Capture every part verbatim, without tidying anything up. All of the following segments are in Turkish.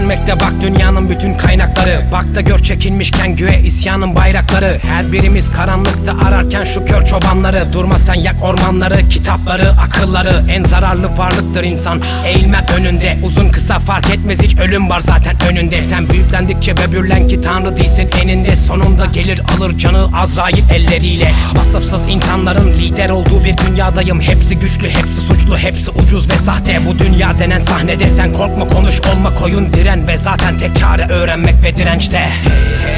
tükenmekte bak dünyanın bütün kaynakları. Bak da gör çekilmişken göğe isyanın bayrakları. Her birimiz karanlıkta ararken şu kör çobanları. Durma sen yak ormanları, kitapları, akılları. En zararlı varlıktır insan, eğilme önünde. Uzun kısa fark etmez, hiç ölüm var zaten önünde. Sen büyüklendikçe böbürlen ki tanrı değilsin eninde. Sonunda gelir alır canı Azrail elleriyle. Vasıfsız insanların lider olduğu bir dünyadayım. Hepsi güçlü, hepsi suçlu, hepsi ucuz ve sahte. Bu dünya denen sahnede sen korkma, konuş, olma koyun, diren. Ve zaten tek çare öğrenmek ve dirençte. Hey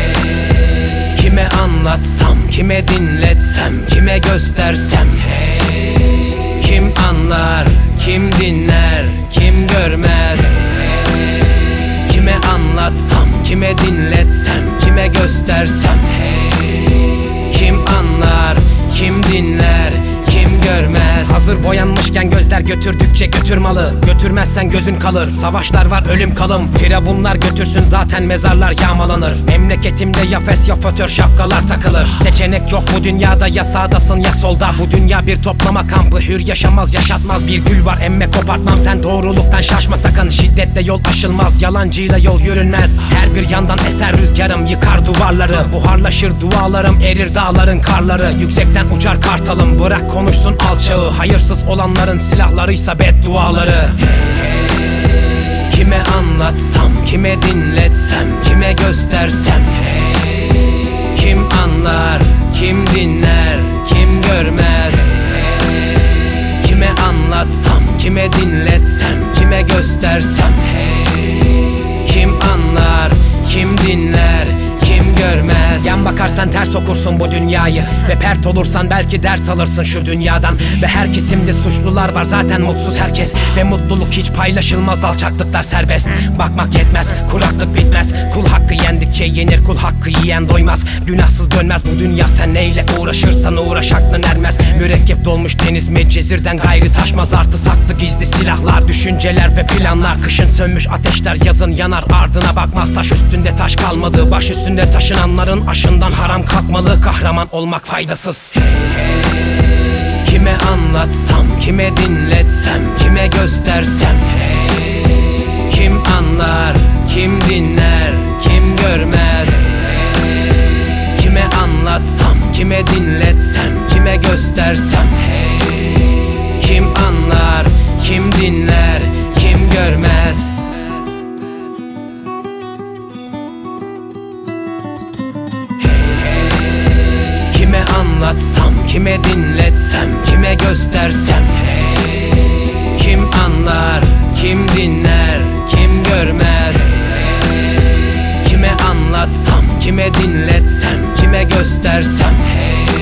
hey, kime anlatsam, kime dinletsem, kime göstersem. Hey, kim anlar, kim dinler, kim görmez. Hey, kime anlatsam, kime dinletsem, kime göstersem. Hey, kim anlar, kim dinler, kim görmez. Hazır boyanmışken gözler götürdükçe götürmalı. Götürmezsen gözün kalır. Savaşlar var, ölüm kalım. Firavunlar götürsün, zaten mezarlar yağmalanır. Memleketimde ya fes ya fötör şapkalar takılır. Seçenek yok bu dünyada, ya sağdasın ya solda. Bu dünya bir toplama kampı, hür yaşamaz yaşatmaz. Bir gül var emme kopartmam, sen doğruluktan şaşma sakın. Şiddetle yol aşılmaz, yalancıyla yol yürünmez. Her bir yandan eser rüzgarım, yıkar duvarları. Buharlaşır dualarım, erir dağların karları. Yüksekten uçar kartalım, bırak konuşsun alçağı. Hayırsız olanların silahlarıysa bedduaları. Hey hey, kime anlatsam, kime dinletsem, kime göstersem. Hey, kim anlar, kim dinler, kim görmez. Hey, kime anlatsam, kime dinletsem, kime göstersem. Hey, kim anlar, kim dinler, kim görmez. Yan bakarsan ters okursun bu dünyayı. Ve pert olursan belki ders alırsın şu dünyadan. Ve her kesimde suçlular var, zaten mutsuz herkes. Ve mutluluk hiç paylaşılmaz, alçaklıklar serbest. Bakmak yetmez, kuraklık bitmez. Kul hakkı yendikçe yenir, kul hakkı yiyen doymaz. Günahsız dönmez bu dünya, sen neyle uğraşırsan uğraş aklın ermez. Mürekkep dolmuş deniz Medcezir'den gayrı taşmaz. Artı saklı gizli silahlar, düşünceler ve planlar. Kışın sönmüş ateşler yazın yanar, ardına bakmaz. Taş üstünde taş kalmadı, baş üstünde taşınanların aşından haram kalkmalı. Kahraman olmak faydasız. Hey hey, kime anlatsam, kime dinletsem, kime göstersem. Hey, kim anlar, kim dinler, kim görmez. Hey, kime anlatsam, kime dinletsem, kime göstersem. Hey, kim anlar, kim dinler, kim görmez. Kime anlatsam, kime dinletsem, kime göstersem. Hey, kim anlar, kim dinler, kim görmez. Hey, kime anlatsam, kime dinletsem, kime göstersem. Hey,